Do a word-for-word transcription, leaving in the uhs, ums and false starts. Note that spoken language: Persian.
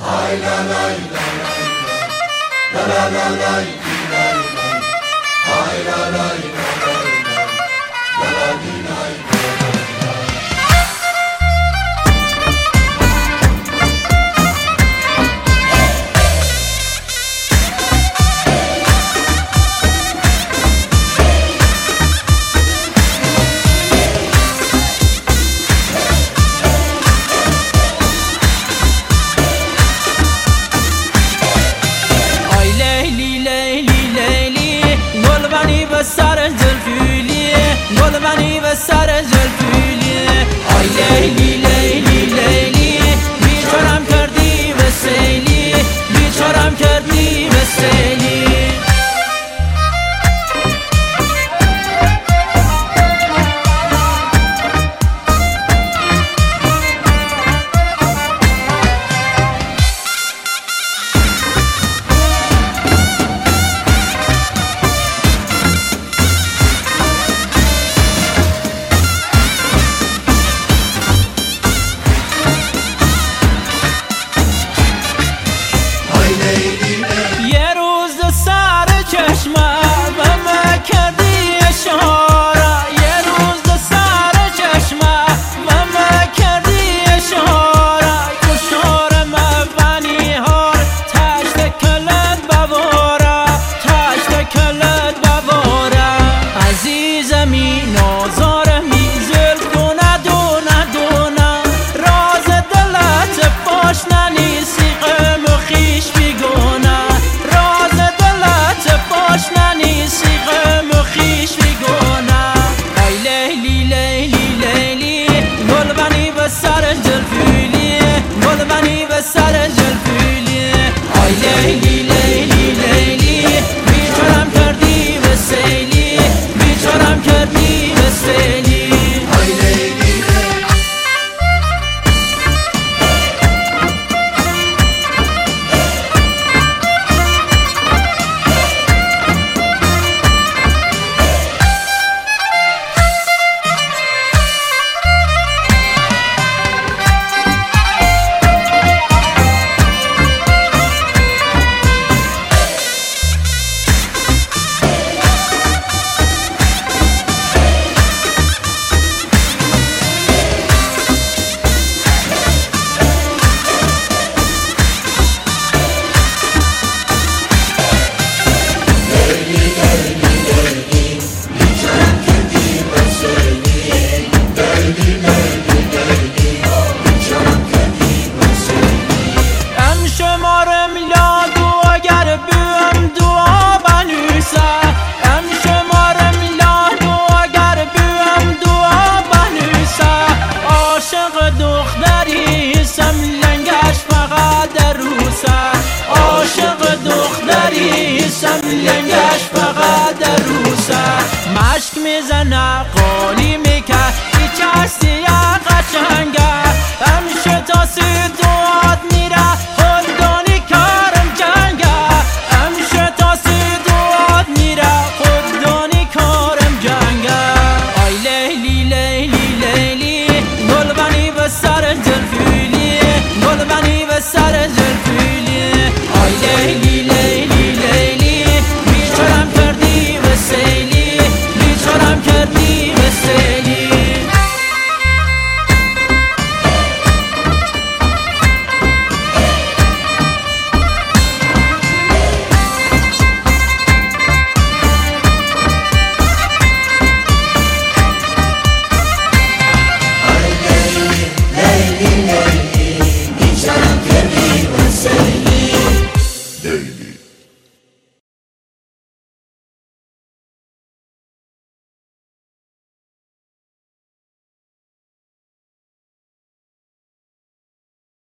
سر زلفیلی گل منی و سر زلفیلی آی لیلی لیلی لیلی بیچارم کردی به سیلی بیچارم کردی به سیلی لنگش فقط در روسه مشک میزنه قالی میکه هیچ هستی قشنگه همیشه تا سی دوات میره خوددانی کارم جنگه همیشه تا سی دوات میره خوددانی کارم جنگه آی لیلی لیلی لیلی گل بنی به سر زلفیلی گل بنی به سر زلفیلی